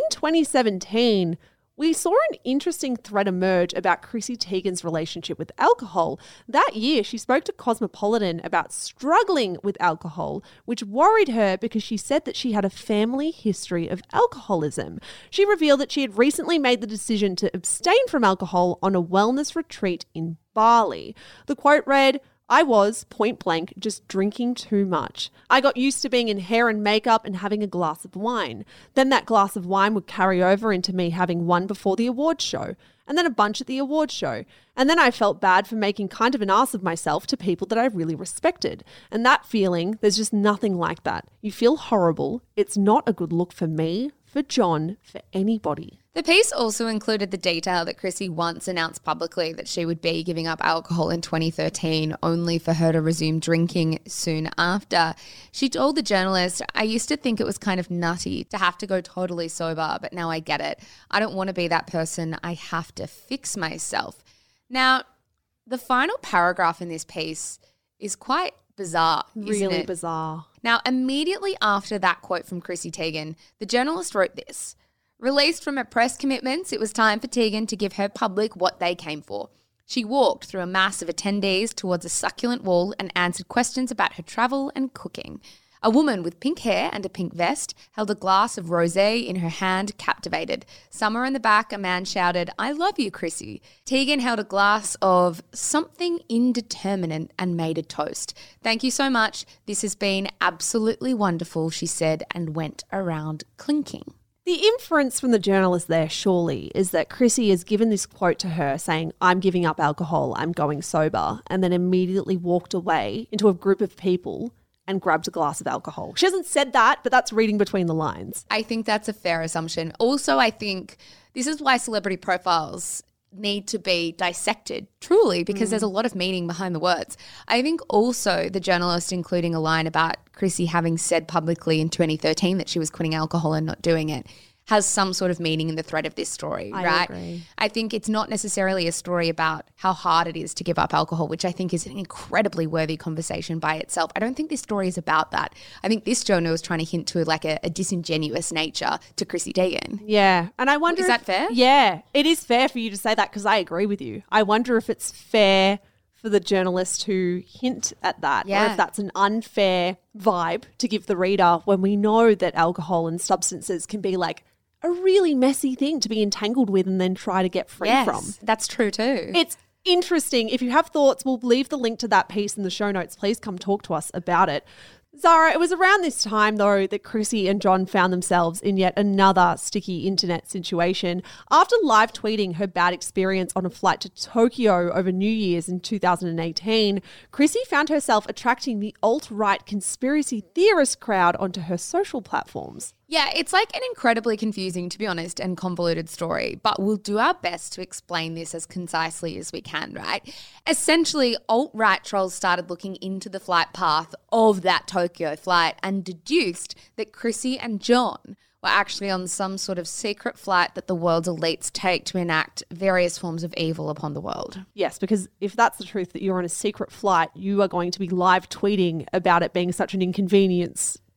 Speaker 1: 2017, we saw an interesting thread emerge about Chrissy Teigen's relationship with alcohol. That year, she spoke to Cosmopolitan about struggling with alcohol, which worried her because she said that she had a family history of alcoholism. She revealed that she had recently made the decision to abstain from alcohol on a wellness retreat in Bali. The quote read, "I was, point blank, just drinking too much. I got used to being in hair and makeup and having a glass of wine. Then that glass of wine would carry over into me having one before the awards show, and then a bunch at the awards show. And then I felt bad for making kind of an ass of myself to people that I really respected. And that feeling, there's just nothing like that. You feel horrible. It's not a good look for me, for John, for anybody."
Speaker 3: The piece also included the detail that Chrissy once announced publicly that she would be giving up alcohol in 2013, only for her to resume drinking soon after. She told the journalist, "I used to think it was kind of nutty to have to go totally sober, but now I get it. I don't want to be that person. I have to fix myself." Now, the final paragraph in this piece is quite bizarre, isn't
Speaker 1: Really
Speaker 3: it?
Speaker 1: bizarre.
Speaker 3: Now, immediately after that quote from Chrissy Teigen, the journalist wrote this. "Released from her press commitments, it was time for Teigen to give her public what they came for. She walked through a mass of attendees towards a succulent wall and answered questions about her travel and cooking. A woman with pink hair and a pink vest held a glass of rosé in her hand, captivated. Somewhere in the back, a man shouted, 'I love you, Chrissy.' Teigen held a glass of something indeterminate and made a toast. 'Thank you so much. This has been absolutely wonderful,' she said, and went around clinking."
Speaker 1: The inference from the journalist there surely is that Chrissy has given this quote to her saying, "I'm giving up alcohol, I'm going sober," and then immediately walked away into a group of people and grabbed a glass of alcohol. She hasn't said that, but that's reading between the lines.
Speaker 3: I think that's a fair assumption. Also, I think this is why celebrity profiles need to be dissected truly, because there's a lot of meaning behind the words. I think also the journalist including a line about Chrissy having said publicly in 2013 that she was quitting alcohol and not doing it has some sort of meaning in the thread of this story, right?
Speaker 1: Agree.
Speaker 3: I think it's not necessarily a story about how hard it is to give up alcohol, which I think is an incredibly worthy conversation by itself. I don't think this story is about that. I think this journal is trying to hint to like a disingenuous nature to Chrissy Teigen.
Speaker 1: Yeah. And I wonder
Speaker 3: Is that fair?
Speaker 1: Yeah, it is fair for you to say that because I agree with you. I wonder if it's fair for the journalist to hint at that, or
Speaker 3: Yeah.
Speaker 1: if that's an unfair vibe to give the reader when we know that alcohol and substances can be like a really messy thing to be entangled with and then try to get free from.
Speaker 3: That's true too.
Speaker 1: It's interesting. If you have thoughts, we'll leave the link to that piece in the show notes. Please come talk to us about it. Zara, it was around this time, though, that Chrissy and John found themselves in yet another sticky internet situation. After live tweeting her bad experience on a flight to Tokyo over New Year's in 2018, Chrissy found herself attracting the alt-right conspiracy theorist crowd onto her social platforms.
Speaker 3: Yeah, it's like an incredibly confusing, to be honest, and convoluted story, but we'll do our best to explain this as concisely as we can, right? Essentially, alt-right trolls started looking into the flight path of that Tokyo flight and deduced that Chrissy and John were actually on some sort of secret flight that the world's elites take to enact various forms of evil upon the world.
Speaker 1: Yes, because if that's the truth, that you're on a secret flight, you are going to be live tweeting about it being such an inconvenience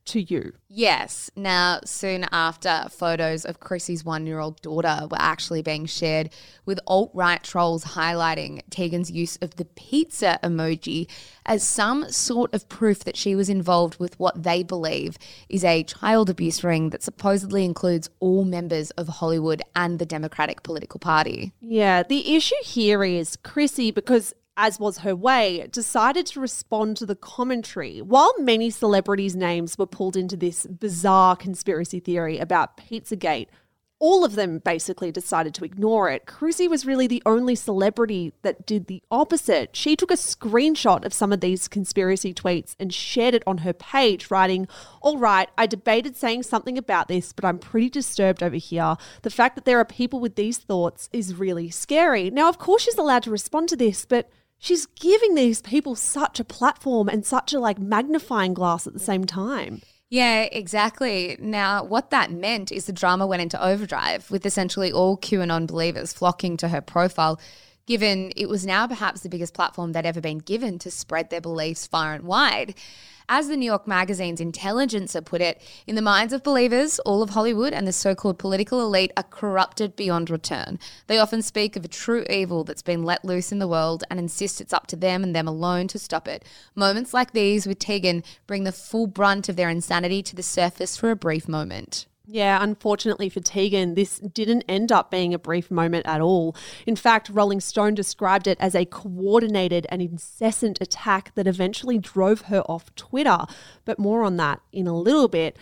Speaker 1: to you.
Speaker 3: Yes. Now, soon after, photos of Chrissy's 1-year-old daughter were actually being shared with alt-right trolls highlighting Tegan's use of the pizza emoji as some sort of proof that she was involved with what they believe is a child abuse ring that supposedly includes all members of Hollywood and the Democratic political party.
Speaker 1: Yeah, the issue here is Chrissy, because as was her way, decided to respond to the commentary. While many celebrities' names were pulled into this bizarre conspiracy theory about Pizzagate, all of them basically decided to ignore it. Chrissy was really the only celebrity that did the opposite. She took a screenshot of some of these conspiracy tweets and shared it on her page, writing, "All right, I debated saying something about this, but I'm pretty disturbed over here. The fact that there are people with these thoughts is really scary." Now, of course, she's allowed to respond to this, but she's giving these people such a platform and such a magnifying glass at the same time.
Speaker 3: Yeah, exactly. Now, what that meant is the drama went into overdrive, with essentially all QAnon believers flocking to her profile, given it was now perhaps the biggest platform they'd ever been given to spread their beliefs far and wide. As the New York Magazine's Intelligencer put it, in the minds of believers, all of Hollywood and the so-called political elite are corrupted beyond return. They often speak of a true evil that's been let loose in the world and insist it's up to them and them alone to stop it. Moments like these with Tegan bring the full brunt of their insanity to the surface for a brief moment.
Speaker 1: Yeah, unfortunately for Tegan, this didn't end up being a brief moment at all. In fact, Rolling Stone described it as a coordinated and incessant attack that eventually drove her off Twitter. But more on that in a little bit.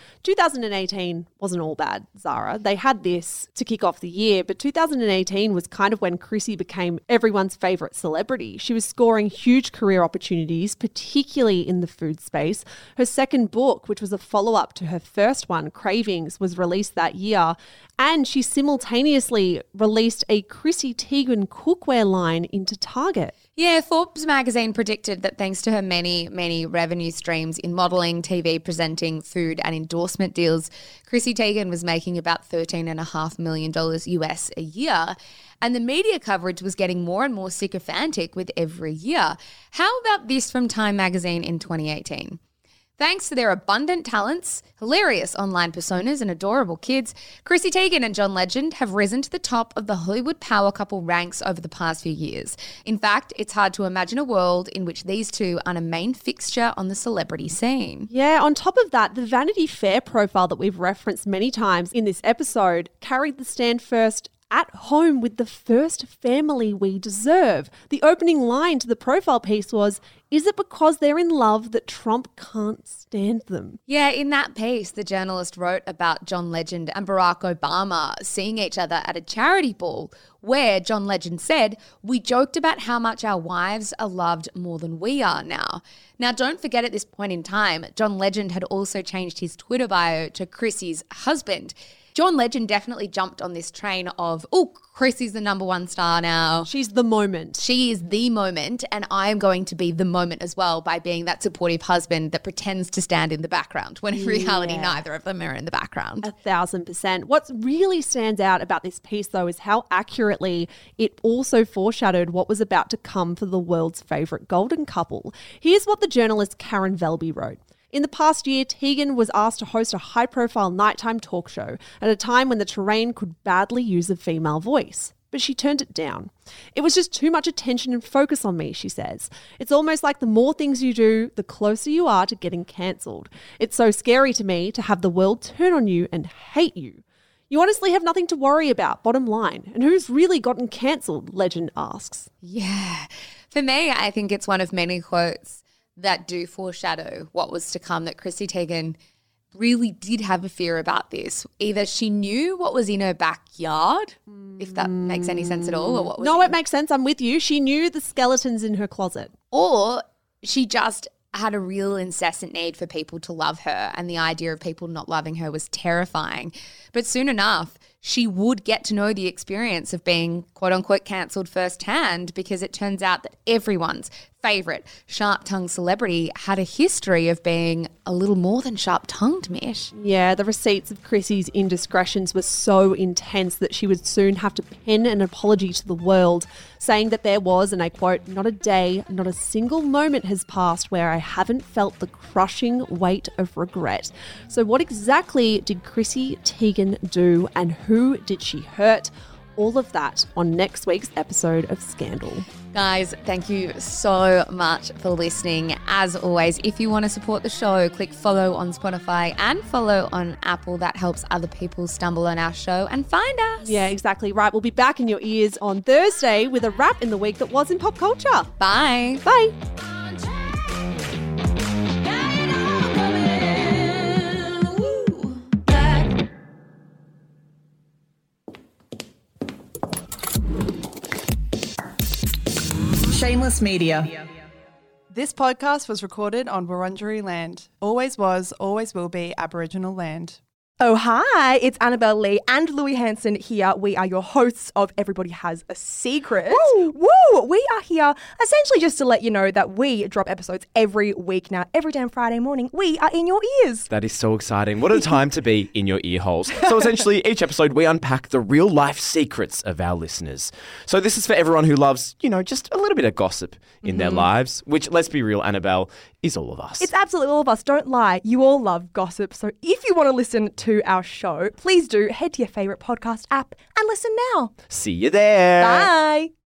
Speaker 1: 2018 wasn't all bad, Zara. They had this to kick off the year, but 2018 was kind of when Chrissy became everyone's favourite celebrity. She was scoring huge career opportunities, particularly in the food space. Her second book, which was a follow-up to her first one, Cravings, was released that year, and she simultaneously released a Chrissy Teigen cookware line into Target.
Speaker 3: Yeah, Forbes magazine predicted that thanks to her many, many revenue streams in modelling, TV, presenting, food and endorsement deals, Chrissy Teigen was making about $13.5 million US a year. And the media coverage was getting more and more sycophantic with every year. How about this from Time magazine in 2018? Thanks to their abundant talents, hilarious online personas and adorable kids, Chrissy Teigen and John Legend have risen to the top of the Hollywood power couple ranks over the past few years. In fact, it's hard to imagine a world in which these two aren't a main fixture on the celebrity scene.
Speaker 1: Yeah, on top of that, the Vanity Fair profile that we've referenced many times in this episode carried the stand first at home with the first family we deserve. The opening line to the profile piece was, "Is it because they're in love that Trump can't stand them?"
Speaker 3: Yeah, in that piece, the journalist wrote about John Legend and Barack Obama seeing each other at a charity ball where John Legend said, "We joked about how much our wives are loved more than we are now." Now, don't forget at this point in time, John Legend had also changed his Twitter bio to Chrissy's husband. John Legend definitely jumped on this train of, oh, Chrissy's the number one star now.
Speaker 1: She's the moment.
Speaker 3: She is the moment, and I am going to be the moment as well by being that supportive husband that pretends to stand in the background when in reality neither of them are in the background.
Speaker 1: 1,000%. What really stands out about this piece, though, is how accurately it also foreshadowed what was about to come for the world's favourite golden couple. Here's what the journalist Karen Velby wrote. In the past year, Tegan was asked to host a high-profile nighttime talk show at a time when the terrain could badly use a female voice. But she turned it down. "It was just too much attention and focus on me," she says. "It's almost like the more things you do, the closer you are to getting cancelled. It's so scary to me to have the world turn on you and hate you. You honestly have nothing to worry about, bottom line. And who's really gotten cancelled?" Legend asks.
Speaker 3: Yeah. For me, I think it's one of many quotes that do foreshadow what was to come, that Chrissy Teigen really did have a fear about this. Either she knew what was in her backyard, if that makes any sense at all, or what was
Speaker 1: No, it makes sense. I'm with you. She knew the skeletons in her closet.
Speaker 3: or she just had a real incessant need for people to love her, and the idea of people not loving her was terrifying. But soon enough, she would get to know the experience of being quote unquote cancelled firsthand, because it turns out that everyone's favourite sharp-tongued celebrity had a history of being a little more than sharp-tongued, Mish.
Speaker 1: Yeah, the receipts of Chrissy's indiscretions were so intense that she would soon have to pen an apology to the world, saying that there was, and I quote, "not a day, not a single moment has passed where I haven't felt the crushing weight of regret." So what exactly did Chrissy Teigen do, and who did she hurt? All of that on next week's episode of Scandal.
Speaker 3: Guys, thank you so much for listening. As always, if you want to support the show, click follow on Spotify and follow on Apple. That helps other people stumble on our show and find us.
Speaker 1: Yeah, exactly right. We'll be back in your ears on Thursday with a wrap in the week that was in pop culture.
Speaker 3: Bye.
Speaker 1: Bye.
Speaker 4: Shameless Media. This podcast was recorded on Wurundjeri land. Always was, always will be Aboriginal land.
Speaker 5: Oh, hi, it's Annabelle Lee and Louis Hanson here. We are your hosts of Everybody Has a Secret. Woo! Woo! We are here essentially just to let you know that we drop episodes every week now. Every damn Friday morning, we are in your ears.
Speaker 6: That is so exciting. What a time to be in your ear holes. So essentially, each episode we unpack the real life secrets of our listeners. So this is for everyone who loves, just a little bit of gossip in their lives, which, let's be real, Annabelle, is all of us.
Speaker 5: It's absolutely all of us. Don't lie. You all love gossip. So if you want to listen to our show, please do head to your favourite podcast app and listen now.
Speaker 6: See you there.
Speaker 5: Bye.